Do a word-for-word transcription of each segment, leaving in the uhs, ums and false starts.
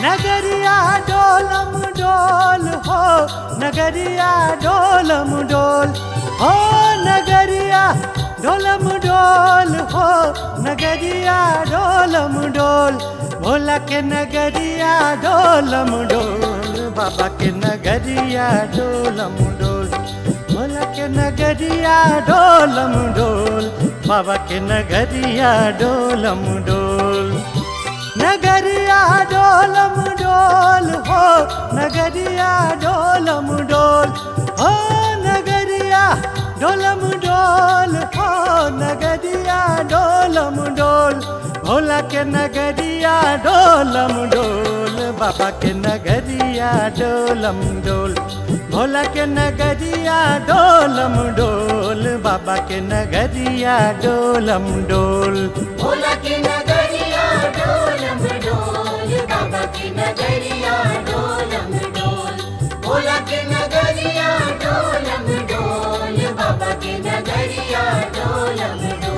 नगरिया डोलम डोल हो नगरिया डोलम डोल हो नगरिया डोलम डोल हो नगरिया डोलम डोल भोला के नगरिया डोलम डोल बाबा के नगरिया डोलम डोल भोला के नगरिया डोलम डोल बाबा के नगरिया डोलम डोल नगरिया डोलम डोल हो नगरिया डोलम डोल हो नगरिया डोलम डोल हो नगरिया डोलम डोल भोला के नगरिया डोलम डोल बाबा के नगरिया डोलम डोल भोला के नगरिया डोलम डोल बाबा के नगरिया डोलम डोल भोला के नगरिया डोलम डोल बाबा के नगरिया डोलम डोल भोला के नगरिया डोलम डोल बाबा के नगरिया डोलम डोल।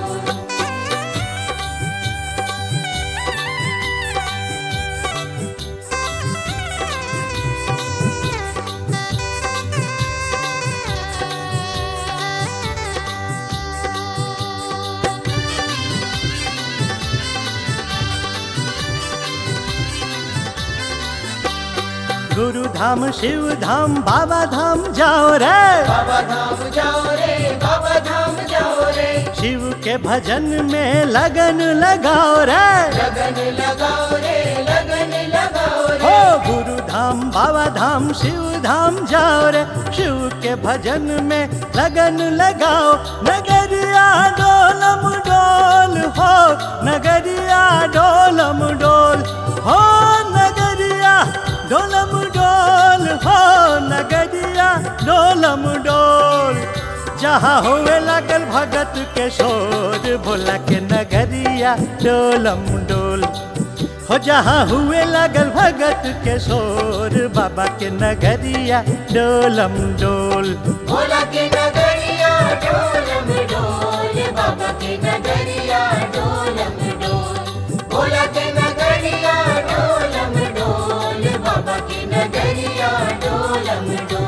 गुरु धाम शिव धाम बाबा धाम जाओ रे बाबा धाम जाओ रे बाबा धाम जाओ रे शिव के भजन में लगन लगाओ रे लगन लगाओ रे लगन लगाओ रे हो गुरु धाम बाबा धाम शिव धाम जाओ रे शिव के भजन में लगन लगाओ नगरिया डोलम डोल हो नगरिया डोलम डोल हो नगरिया डोलम डोल हो नगरिया डोलम डोल जहाँ हुए लगल भगत के शोर भोला के नगरिया डोलम डोल हो जहाँ हुए लगल भगत के शोर बाबा के नगरिया डोलम डोल भोला के नगरिया डोलम डोल बाबा के नगरिया डोलम डोल भोला के नगरिया डोलम डोल बाबा के नगरिया डोलम डोल।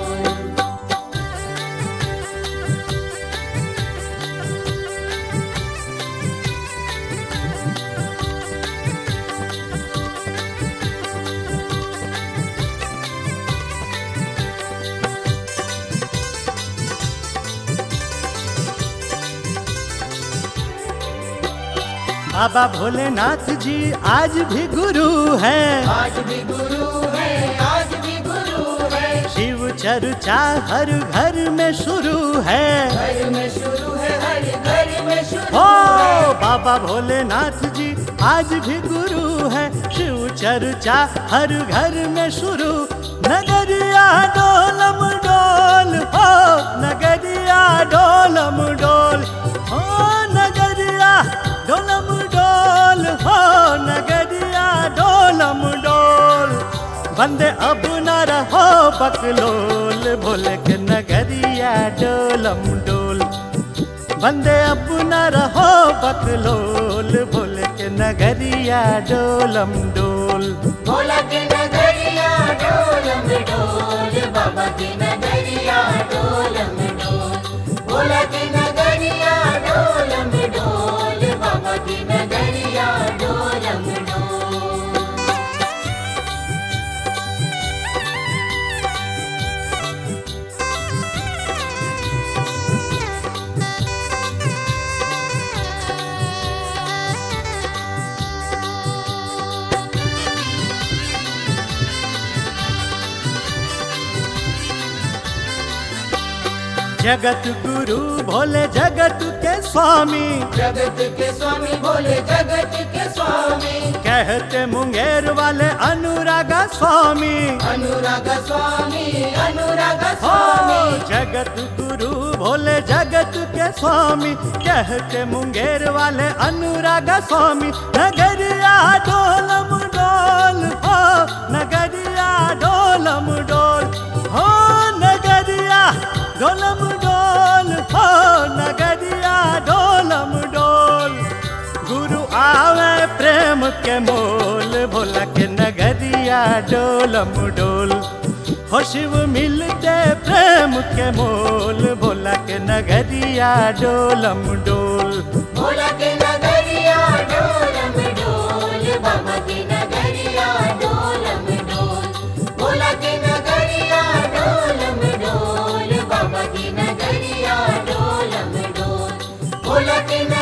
बाबा भोलेनाथ जी आज भी गुरु हैं आज भी गुरु है आज भी गुरु है शिव चर्चा हर घर में शुरू है घर में शुरू है हर घर में शुरू हो है बाबा भोलेनाथ जी आज भी गुरु है शिव चर्चा हर घर में शुरू नगरिया डोलम डोल हो नगरिया डोलम डोल हो नगरिया डोलम डोल हो नगरिया डोलम डोल बंदे अब न रहो बकलोल भोले के नगरिया डोलम डोल बंदे अब न रहो बकलोल भोले के नगरिया डोलम डोल भोला के नगरिया डोलम डोल बाबा के नगरिया डोलम डोल भोला के नगरिया डोलम डोल बाबा के नगरिया डोलम डोल। जगत गुरु भोले जगत के स्वामी जगत के स्वामी भोले जगत के स्वामी कहते मुंगेर वाले अनुरागा स्वामी अनुराग स्वामी अनुराग हो स्वामी जगत गुरु भोले जगत के स्वामी कहते मुंगेर वाले अनुरागा स्वामी नगरिया डोलम डोल हो नगरिया डोलम डोल हो नगरिया डोलम डोल हो नगरिया डोलम डोल गुरु आवे प्रेम के मोल भोला के नगरिया डोलम डोल। हो शिव मिलते प्रेम के मोल, भोला के नगरिया डोलम डोल। भोला के नगरिया डोलम डोल, बाबा के नगरिया डोलम डोल। भोला के नगरिया डोलम डोल, बाबा के नगरिया डोलम डोल। भोला के